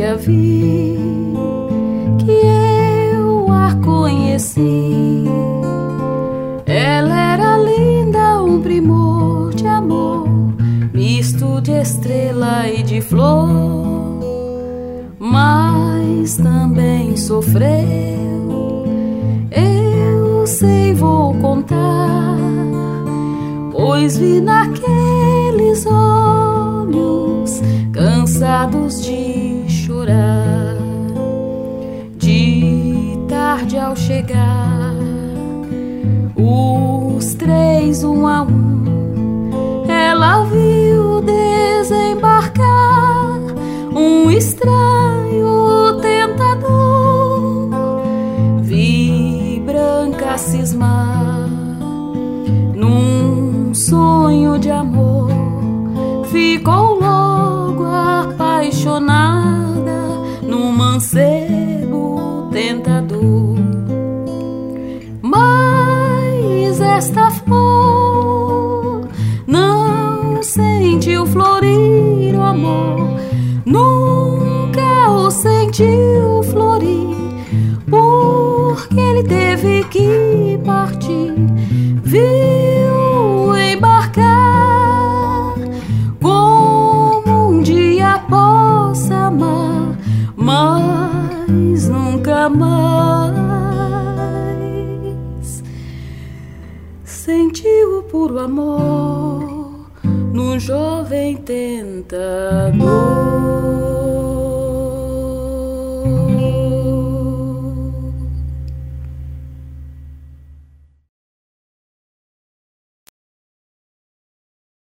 dia vi que eu a conheci. Ela era linda, um primor de amor, misto de estrela e de flor, mas também sofreu. Eu sei, vou contar, pois vi naqueles olhos cansados de chorar. De tarde ao chegar, os três um a um, ela viu desembarcar um estranho tentador. Vi Branca cismar num sonho de amor, ficou logo apaixonada num mancebo tentador. Mas esta flor não sentiu florir o amor, nunca o sentiu florir, porque ele teve que partir. Viu embarcar como um dia possa amar, mas nunca mais sentiu o puro amor num jovem tentador.